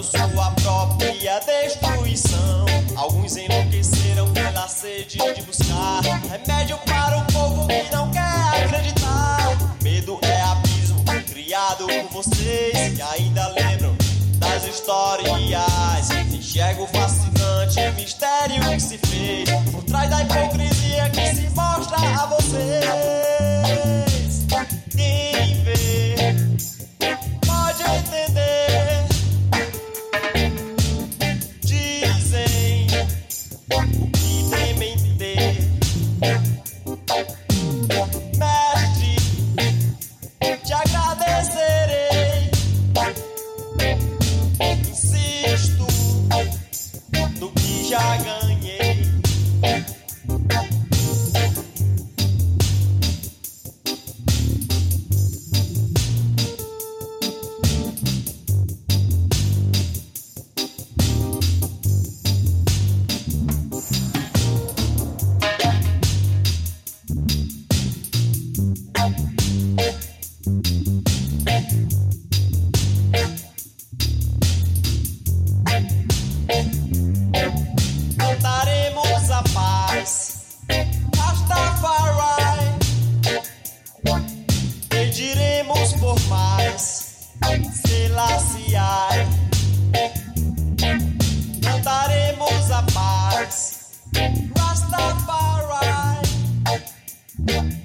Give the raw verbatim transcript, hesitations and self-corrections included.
causando sua própria destruição. Alguns enlouqueceram pela sede de buscar remédio para o povo que não quer acreditar. Medo é abismo criado por vocês que ainda lembram das histórias. Enxergo fascinante o mistério que se fez por trás da hipocrisia que se mostra a vocês. Quem vê pode entender. Dizem o que temem ter. Mestre, te agradecerei. Insisto no que já ganhei. Cantaremos a paz, Rastafari. Pediremos por mais, Selassie. Cantaremos a paz, Rastafari.